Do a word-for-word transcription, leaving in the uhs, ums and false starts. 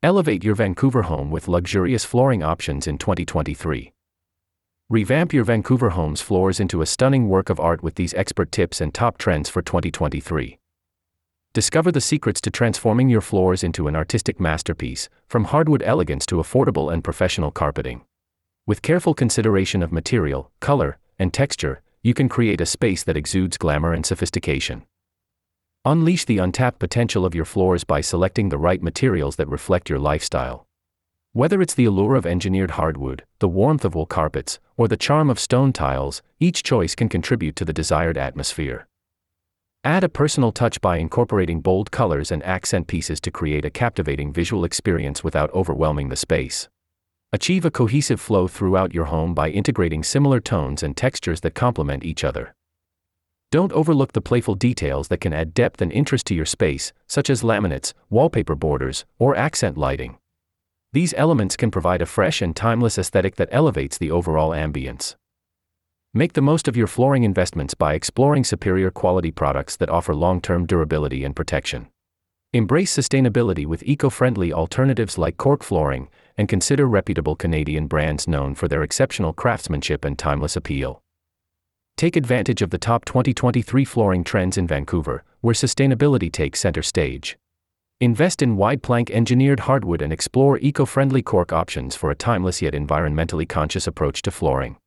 Elevate your Vancouver home with luxurious flooring options in twenty twenty-three. Revamp your Vancouver home's floors into a stunning work of art with these expert tips and top trends for twenty twenty-three. Discover the secrets to transforming your floors into an artistic masterpiece, from hardwood elegance to affordable and professional carpeting. With careful consideration of material, color, and texture, you can create a space that exudes glamour and sophistication. Unleash the untapped potential of your floors by selecting the right materials that reflect your lifestyle. Whether it's the allure of engineered hardwood, the warmth of wool carpets, or the charm of stone tiles, each choice can contribute to the desired atmosphere. Add a personal touch by incorporating bold colors and accent pieces to create a captivating visual experience without overwhelming the space. Achieve a cohesive flow throughout your home by integrating similar tones and textures that complement each other. Don't overlook the playful details that can add depth and interest to your space, such as laminates, wallpaper borders, or accent lighting. These elements can provide a fresh and timeless aesthetic that elevates the overall ambience. Make the most of your flooring investments by exploring superior quality products that offer long-term durability and protection. Embrace sustainability with eco-friendly alternatives like cork flooring, and consider reputable Canadian brands known for their exceptional craftsmanship and timeless appeal. Take advantage of the top twenty twenty-three flooring trends in Vancouver, where sustainability takes center stage. Invest in wide-plank engineered hardwood and explore eco-friendly cork options for a timeless yet environmentally conscious approach to flooring.